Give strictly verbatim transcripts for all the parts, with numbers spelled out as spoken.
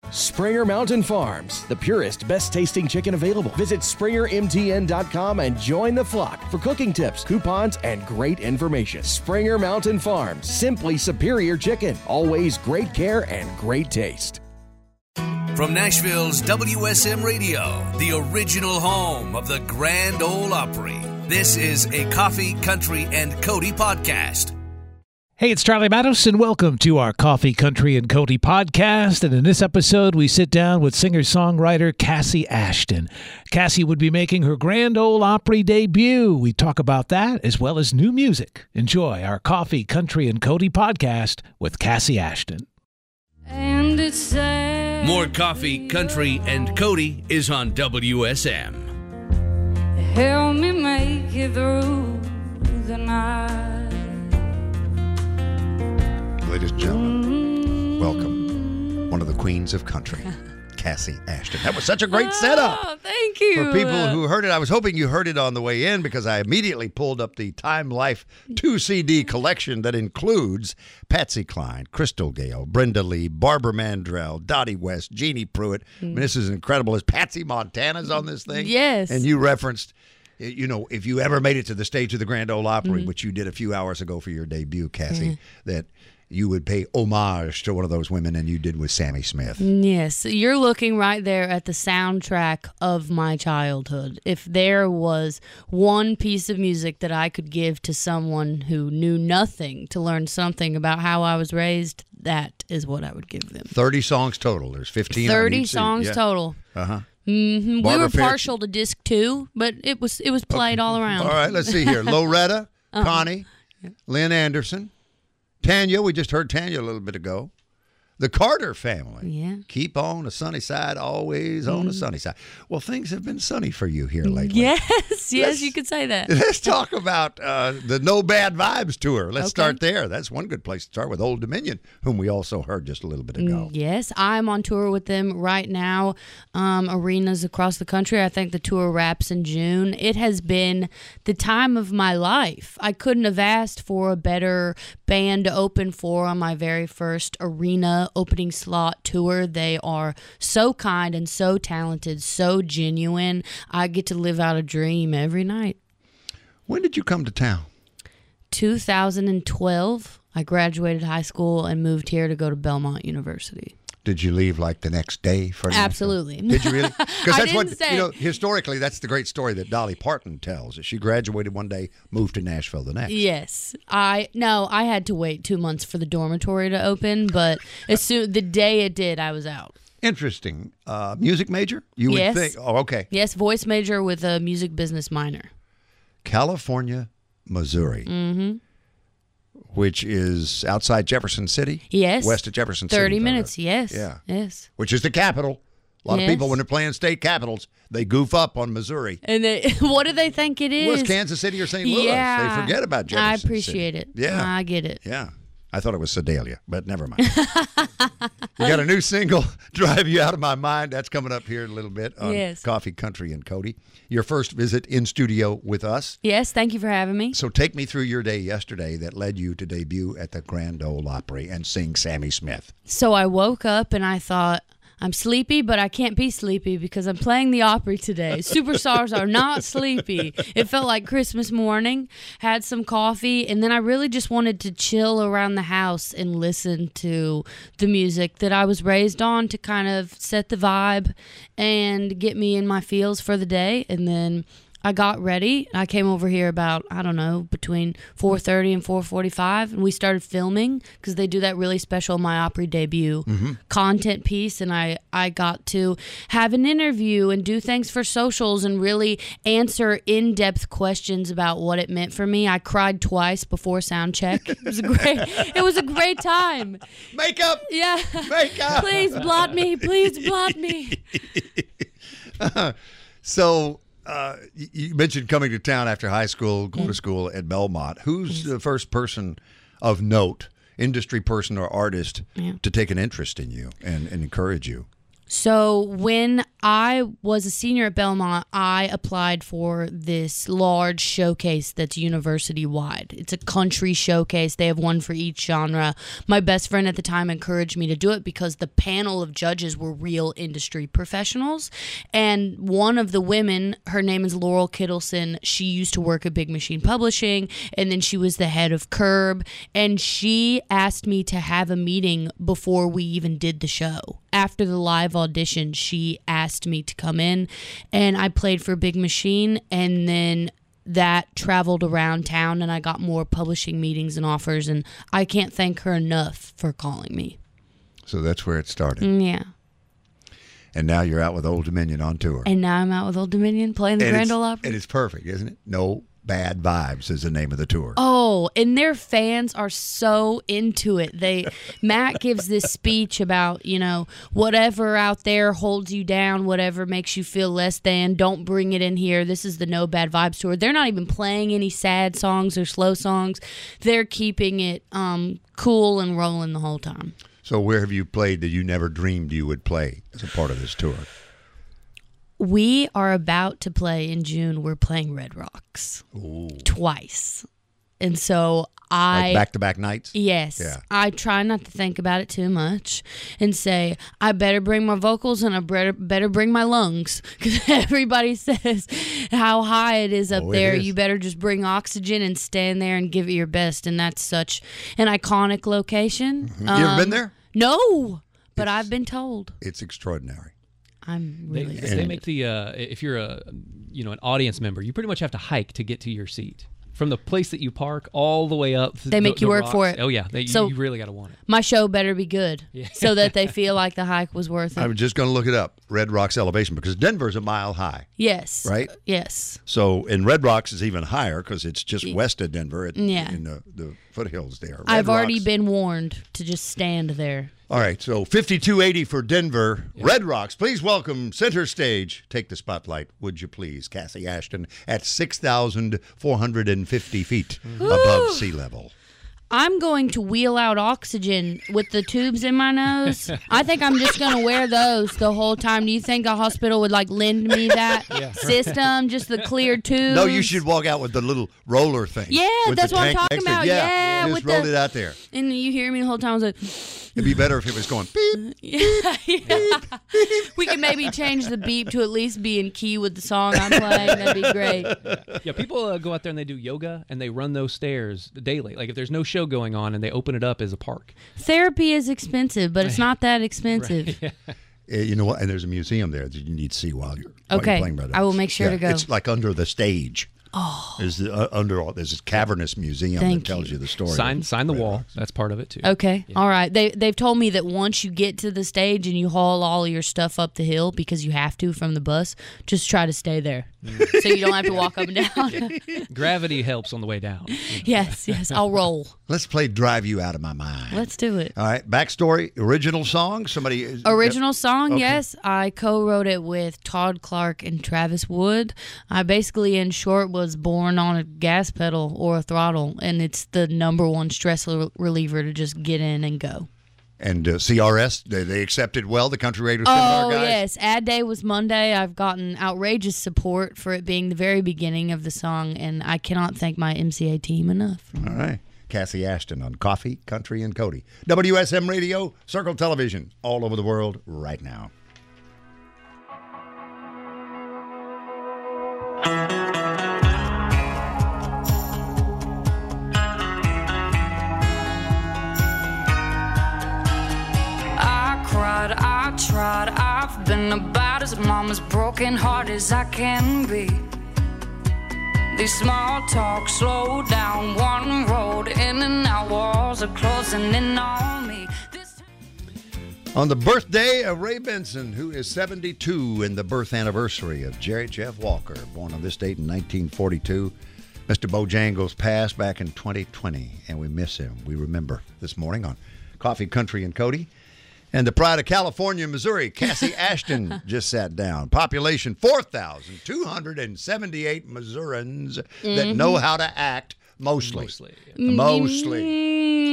Springer Mountain Farms, the purest, best-tasting chicken available. Visit springer m t n dot com and join the flock for cooking tips, coupons, and great information. Springer Mountain Farms, simply superior chicken. Always great care and great taste. From Nashville's W S M Radio, the original home of the Grand Ole Opry, this is a Coffee, Country, and Cody podcast. Hey, it's Charlie Matos, and welcome to our Coffee, Country, and Cody podcast. And in this episode, we sit down with singer-songwriter Cassie Ashton. Cassie would be making her Grand Ole Opry debut. We talk about that as well as new music. Enjoy our Coffee, Country, and Cody podcast with Cassie Ashton. And it's sad. More Coffee, Country, and Cody is on W S M. Help me make it through the night. Ladies and gentlemen, welcome, one of the queens of country, Cassie Ashton. That was such a great setup. Oh, thank you. For people who heard it, I was hoping you heard it on the way in because I immediately pulled up the Time Life two C D collection that includes Patsy Cline, Crystal Gayle, Brenda Lee, Barbara Mandrell, Dottie West, Jeannie Pruitt. I mean, this is incredible. Is Patsy Montana's on this thing? Yes. And you referenced, you know, if you ever made it to the stage of the Grand Ole Opry, Mm-hmm. which you did a few hours ago for your debut, Cassie, Mm-hmm. that you would pay homage to one of those women, and you did with Sammy Smith. Yes, you're looking right there at the soundtrack of my childhood. If there was one piece of music that I could give to someone who knew nothing to learn something about how I was raised, that is what I would give them. thirty songs total. There's fifteen. thirty on each songs yeah. total. Uh-huh. Mm-hmm. We Barbara were Fair- partial to disc two, but it was it was played all around. All right, let's see here. Loretta, Uh-huh. Connie, Lynn Anderson, Tanya. We just heard Tanya a little bit ago. The Carter family. Yeah. Keep on the sunny side, always on the sunny side. Well, things have been sunny for you here lately. Yes, yes, Let's- you could say that. Let's talk about uh, the No Bad Vibes tour. Let's Okay. start there. That's one good place to start with Old Dominion, whom we also heard just a little bit ago. Mm, Yes, I'm on tour with them right now. Um, arenas across the country. I think the tour wraps in June. It has been the time of my life. I couldn't have asked for a better band to open for on my very first arena opening slot tour. They are so kind and so talented, so genuine. I get to live out a dream every night. When did you come to town? two thousand twelve, I graduated high school and moved here to go to Belmont University. Did you leave like the next day for Nashville? Absolutely. Did you really? Because I that's what didn't say. you know. Historically, that's the great story that Dolly Parton tells. That she graduated one day, moved to Nashville the next. Yes, I no, I had to wait two months for the dormitory to open, but as soon the day it did, I was out. Interesting. Uh, music major? You would Yes. think. Oh, okay. Yes, voice major with a music business minor. California, Missouri, mm-hmm. which is outside Jefferson City. Yes, West of Jefferson City. Thirty if I minutes. remember. Yes. Yeah. Yes. Which is the capital. A lot Yes. of people, when they're playing state capitals, they goof up on Missouri. And they, what do they think it is? Well, it's Kansas City or Saint Louis. Yeah. They forget about Jefferson I City. appreciate it. Yeah. I get it. Yeah. I thought it was Sedalia, but never mind. You got a new single, Drive You Out of My Mind. That's coming up here in a little bit on Yes. Coffee, Country, and Cody. Your first visit in studio with us. Yes. Thank you for having me. So take me through your day yesterday that led you to debut at the Grand Ole Opry and sing Sammy Smith. So I woke up and I thought, I'm sleepy, but I can't be sleepy because I'm playing the Opry today. Superstars are not sleepy. It felt like Christmas morning. Had some coffee, and then I really just wanted to chill around the house and listen to the music that I was raised on to kind of set the vibe and get me in my feels for the day. And then I got ready. I came over here about, I don't know, between four thirty and four forty-five, and we started filming because they do that really special My Opry debut Mm-hmm. content piece, and I, I got to have an interview and do things for socials and really answer in-depth questions about what it meant for me. I cried twice before sound check. It was a great, it was a great time. Makeup! Yeah. Makeup! Please blot me. Please blot me. So... Uh, you- you mentioned coming to town after high school, going to school at Belmont. Who's the first person of note, industry person or artist, Yeah. to take an interest in you and, and encourage you? So when I was a senior at Belmont, I applied for this large showcase that's university-wide. It's a country showcase. They have one for each genre. My best friend at the time encouraged me to do it because the panel of judges were real industry professionals. And one of the women, her name is Laurel Kittleson. She used to work at Big Machine Publishing, and then she was the head of Curb. And she asked me to have a meeting before we even did the show. After the live audition, she asked me to come in, and I played for Big Machine, and then that traveled around town, and I got more publishing meetings and offers, and I can't thank her enough for calling me. So that's where it started. Mm, yeah. And now you're out with Old Dominion on tour. And now I'm out with Old Dominion playing the and Grand it's, Ole Opry. And it's perfect, isn't it? No Bad Vibes is the name of the tour. Oh, and their fans are so into it. They Matt gives this speech about, you know, whatever out there holds you down, whatever makes you feel less than, don't bring it in here. This is the No Bad Vibes tour. They're not even playing any sad songs or slow songs. They're keeping it um, cool and rolling the whole time. So where have you played that you never dreamed you would play as a part of this tour? We are about to play in June. We're playing Red Rocks Ooh. twice. And so I... Like back-to-back nights? Yes. Yeah. I try not to think about it too much and say, I better bring my vocals and I better, better bring my lungs. Because everybody says how high it is up Oh, it there. is. You better just bring oxygen and stand there and give it your best. And that's such an iconic location. Mm-hmm. You ever been there? No, but It's- I've been told. It's extraordinary. I'm They, really they excited. make the uh, if you're a you know an audience member, you pretty much have to hike to get to your seat from the place that you park all the way up. They make the, you the work rocks. for it. Oh yeah, they, So- you, you really got to want it. My show better be good so that they feel like the hike was worth it. I'm just going to look it up, Red Rocks elevation, because Denver's a mile high. Yes. Right? Yes. So, and Red Rocks is even higher because it's just west of Denver at, Yeah. in the, the foothills there. Red I've already Rocks. been warned to just stand there. All right, so fifty-two eighty for Denver. Red Rocks, please welcome center stage. Take the spotlight, would you please, Cassie Ashton, at six thousand four hundred fifty feet above sea level. I'm going to wheel out oxygen with the tubes in my nose. I think I'm just going to wear those the whole time. Do you think a hospital would like lend me that system, just the clear tubes? No, you should walk out with the little roller thing. Yeah, with that's the what I'm tank talking next to it. about. Yeah, Yeah, just with roll the- it out there. And you hear me the whole time. I was like, It'd be better if it was going beep. yeah, yeah. We could maybe change the beep to at least be in key with the song I'm playing. That'd be great. Yeah, people uh, go out there and they do yoga and they run those stairs daily. Like if there's no show going on and they open it up as a park. Therapy is expensive, but it's not that expensive. Uh, You know what? And there's a museum there that you need to see while you're, while Okay, you're playing. Brother. I will make sure to go. It's like under the stage. Oh, there's the, uh, under all there's this cavernous museum Thank that tells you. you the story. Sign of sign the Red wall. Rocks. That's part of it too. Okay. All right. They they've told me that once you get to the stage and you haul all your stuff up the hill because you have to from the bus, just try to stay there, so you don't have to walk up and down. Gravity helps on the way down. Yes. Yes. I'll roll. Let's play "Drive You Out of My Mind." Let's do it. All right. Backstory: original song. Somebody is, Original song, Okay. yes. I co-wrote it with Todd Clark and Travis Wood. I basically, in short, was born on a gas pedal or a throttle, and it's the number one stress rel- reliever to just get in and go. And uh, C R S, they, they accepted well the Country Radio Seminar Oh, guys. yes. Ad Day was Monday. I've gotten outrageous support for it being the very beginning of the song, and I cannot thank my M C A team enough. All right. Cassie Ashton on Coffee, Country, and Cody. W S M Radio, Circle Television, all over the world right now. I cried, I tried, I've been about as mama's broken heart as I can be. These small talk slow down one road in and out, walls are closing in on me. This On the birthday of Ray Benson, who is seventy-two, and the birth anniversary of Jerry Jeff Walker, born on this date in nineteen forty-two. Mister Bojangles passed back in twenty twenty, and we miss him. We remember this morning on Coffee, Country, and Cody. And the pride of California, Missouri, Cassie Ashton just sat down. Population four thousand two hundred seventy-eight Missourians that know how to act, mostly. Mostly, yeah. Mostly. Mm,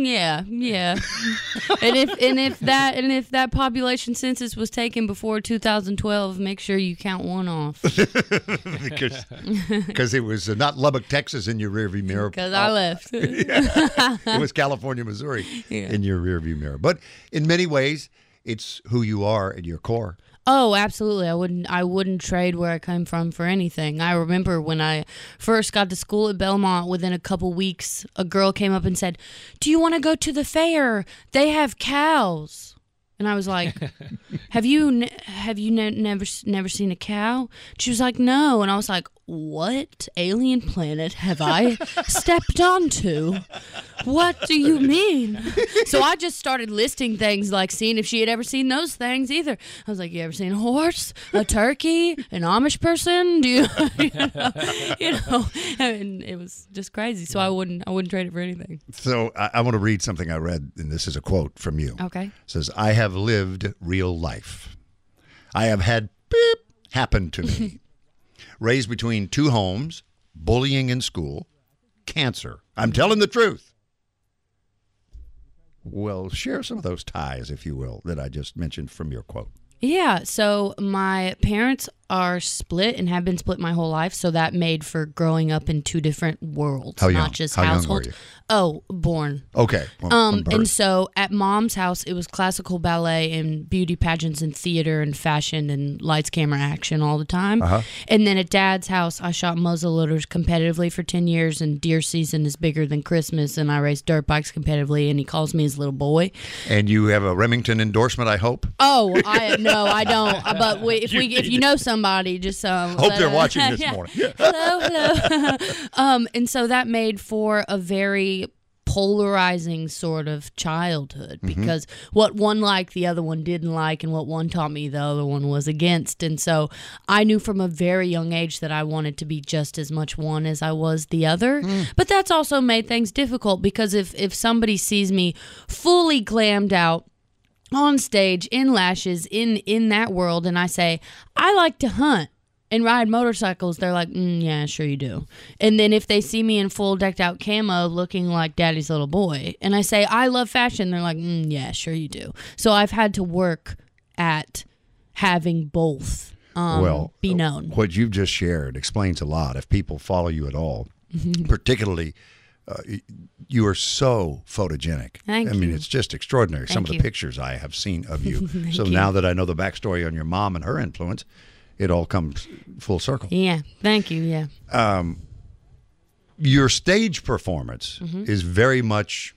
Yeah, yeah. and if and if that and if that population census was taken before two thousand twelve, make sure you count one off. because because it was uh, not Lubbock, Texas in your rearview mirror. Because I left. It was California, Missouri Yeah. in your rearview mirror. But in many ways, it's who you are at your core. Oh, absolutely. I wouldn't I wouldn't trade where I came from for anything. I remember when I first got to school at Belmont, within a couple weeks, a girl came up and said, "Do you want to go to the fair? They have cows." And I was like, "Have you ne- have you ne- never never seen a cow?" She was like, "No." And I was like, "What alien planet have I stepped onto? What do you mean?" So I just started listing things, like seeing if she had ever seen those things either. I was like, "You ever seen a horse, a turkey, an Amish person? Do you, you know, you know?" And it was just crazy. So I wouldn't, I wouldn't trade it for anything. So I, I want to read something I read, and this is a quote from you. Okay. It says, "I have lived real life. I have had beep happen to me. Raised between two homes, bullying in school, cancer. I'm telling the truth." Well, share some of those ties, if you will, that I just mentioned from your quote. Yeah, so my parents are split and have been split my whole life, so that made for growing up in two different worlds, How young? not just How young households. were you? Oh, born. Okay. Well, Um, from birth. and so at Mom's house, it was classical ballet and beauty pageants and theater and fashion and lights, camera, action all the time. Uh-huh. And then at Dad's house, I shot muzzleloaders competitively for ten years, and deer season is bigger than Christmas, and I race dirt bikes competitively, and he calls me his little boy. And you have a Remington endorsement, I hope? Oh, I no, I don't. But we, if we if you know somebody, just um, Hope let they're us- watching this yeah. morning. Hello, hello. um, and so that made for a very polarizing sort of childhood, because what one liked, the other one didn't like, and what one taught me, the other one was against. And so I knew from a very young age that I wanted to be just as much one as I was the other. But that's also made things difficult, because if if somebody sees me fully glammed out on stage in lashes in in that world, and I say I like to hunt and ride motorcycles, they're like, mm, yeah, sure you do. And then if they see me in full decked out camo looking like daddy's little boy, and I say I love fashion, they're like, mm, yeah, sure you do. So I've had to work at having both um, well, be known. What you've just shared explains a lot. If people follow you at all, particularly, uh, you are so photogenic. Thank I mean, you. it's just extraordinary. Some Thank of you. the pictures I have seen of you. So you. now that I know the backstory on your mom and her influence, it all comes full circle. Yeah, thank you, yeah. Your stage performance Mm-hmm. is very much,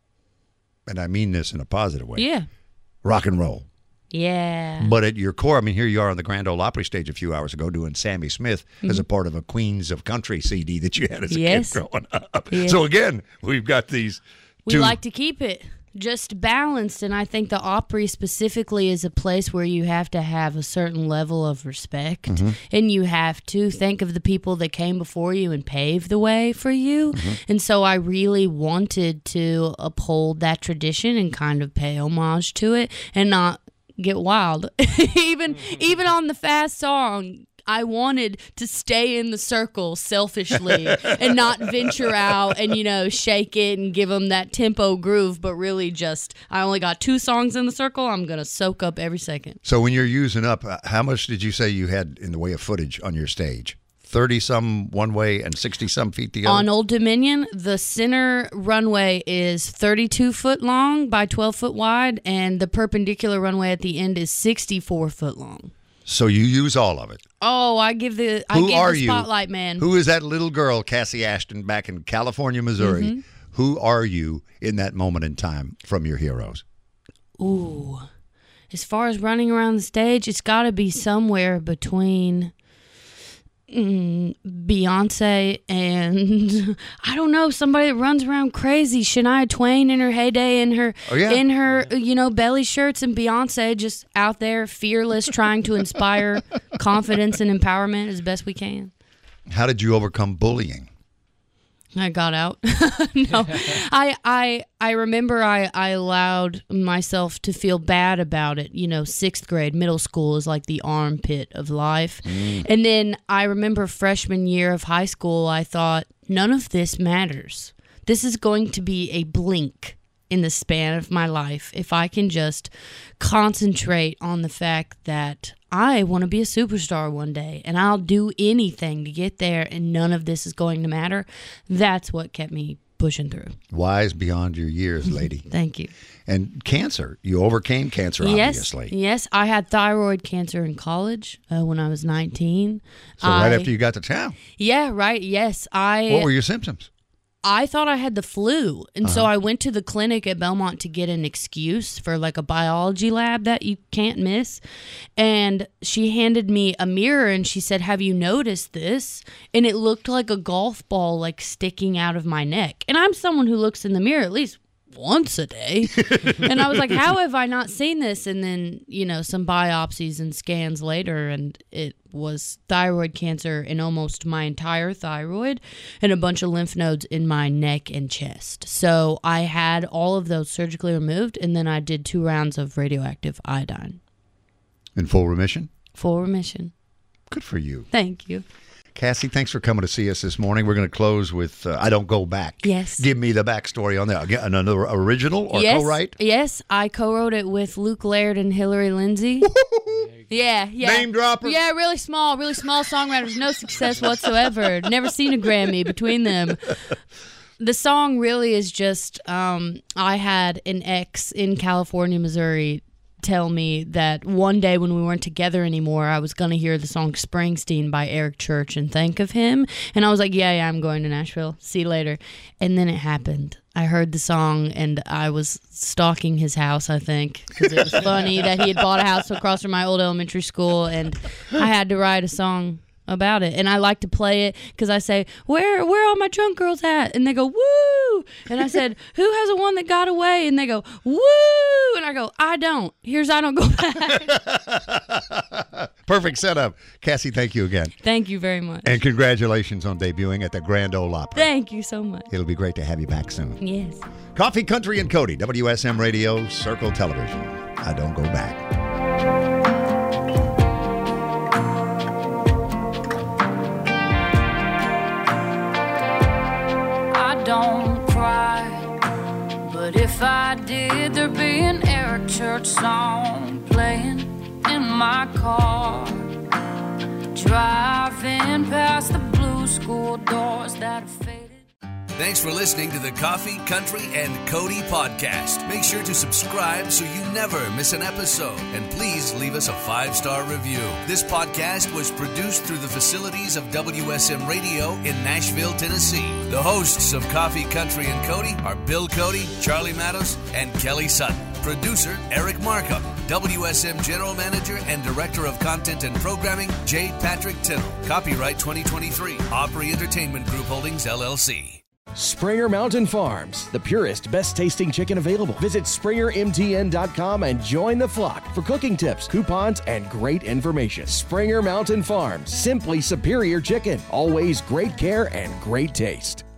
and I mean this in a positive way, Yeah. rock and roll. Yeah. But at your core, I mean, here you are on the Grand Ole Opry stage a few hours ago doing Sammy Smith as a part of a Queens of Country C D that you had as a Mm-hmm. Yes. kid growing up. Yeah. So again, we've got these We two. like to keep it just balanced, and I think the Opry specifically is a place where you have to have a certain level of respect, and you have to think of the people that came before you and paved the way for you. And so I really wanted to uphold that tradition and kind of pay homage to it and not get wild. even even on the fast song, I wanted to stay in the circle selfishly and not venture out and, you know, shake it and give them that tempo groove, but really just, I only got two songs in the circle. I'm going to soak up every second. So when you're using up, uh, how much did you say you had in the way of footage on your stage? thirty-some one way and sixty-some feet the other? On Old Dominion, the center runway is thirty-two foot long by twelve foot wide, and the perpendicular runway at the end is sixty-four foot long. So you use all of it. Oh, I give the I Who give are the you? spotlight, man. Who is that little girl, Cassie Ashton, back in California, Missouri? Mm-hmm. Who are you in that moment in time from your heroes? Ooh. As far as running around the stage, it's got to be somewhere between mm, Beyonce and I don't know, somebody that runs around crazy. Shania Twain in her heyday, in her Oh, yeah. in her you know belly shirts, and Beyonce just out there fearless, trying to inspire confidence and empowerment as best we can. How did you overcome bullying? I got out. no, I, I, I remember I, I allowed myself to feel bad about it. You know, sixth grade, middle school is like the armpit of life. And then I remember freshman year of high school, I thought, none of this matters. This is going to be a blink in the span of my life if I can just concentrate on the fact that I want to be a superstar one day and I'll do anything to get there and none of this is going to matter. That's what kept me pushing through. Wise beyond your years, lady. Thank you. And cancer. You overcame cancer, yes, obviously. Yes, I had thyroid cancer in college uh, when I was nineteen. So right I, after you got to town. Yeah, right. Yes. I. What were your symptoms? I thought I had the flu. And Uh-huh. so I went to the clinic at Belmont to get an excuse for like a biology lab that you can't miss. And she handed me a mirror and she said, "Have you noticed this?" And it looked like a golf ball like sticking out of my neck. And I'm someone who looks in the mirror at least once a day. And I was like, how have I not seen this? And then, you know, some biopsies and scans later, and it was thyroid cancer in almost my entire thyroid and a bunch of lymph nodes in my neck and chest. So I had all of those surgically removed, and then I did two rounds of radioactive iodine. In full remission? Full remission. Good for you. Thank you. Cassie, thanks for coming to see us this morning. We're going to close with uh, I Don't Go Back. Yes. Give me the backstory on that. Again, another original or yes, co-write? Yes, I co-wrote it with Luke Laird and Hillary Lindsay. Yeah, yeah. Name dropper. Yeah, really small, really small songwriters. No success whatsoever. Never seen a Grammy between them. The song really is just, um, I had an ex in California, Missouri, tell me that one day when we weren't together anymore, I was going to hear the song Springsteen by Eric Church and think of him. And I was like, yeah, yeah, I'm going to Nashville. See you later. And then it happened. I heard the song and I was stalking his house, I think, because it was funny that he had bought a house across from my old elementary school, and I had to write a song about it. And I like to play it because I say, where where all my drunk girls at? And they go, woo! And I said, who has a one that got away? And they go, woo! And I go, I don't. Here's I Don't Go Back. Perfect setup. Cassie, thank you again. Thank you very much. And congratulations on debuting at the Grand Ole Opry. Thank you so much. It'll be great to have you back soon. Yes. Coffee, Country, and Cody, W S M Radio, Circle Television. I Don't Go Back. Don't cry, but if I did, there'd be an Eric Church song playing in my car, driving past the blue school doors that have faded. Thanks for listening to the Coffee, Country, and Cody podcast. Make sure to subscribe so you never miss an episode. And please leave us a five-star review. This podcast was produced through the facilities of W S M Radio in Nashville, Tennessee. The hosts of Coffee, Country, and Cody are Bill Cody, Charlie Matos, and Kelly Sutton. Producer, Eric Markham. W S M General Manager and Director of Content and Programming, J. Patrick Tittle. Copyright twenty twenty-three. Opry Entertainment Group Holdings, L L C. Springer Mountain Farms, the purest, best-tasting chicken available. Visit springer m t n dot com and join the flock for cooking tips, coupons, and great information. Springer Mountain Farms, simply superior chicken. Always great care and great taste.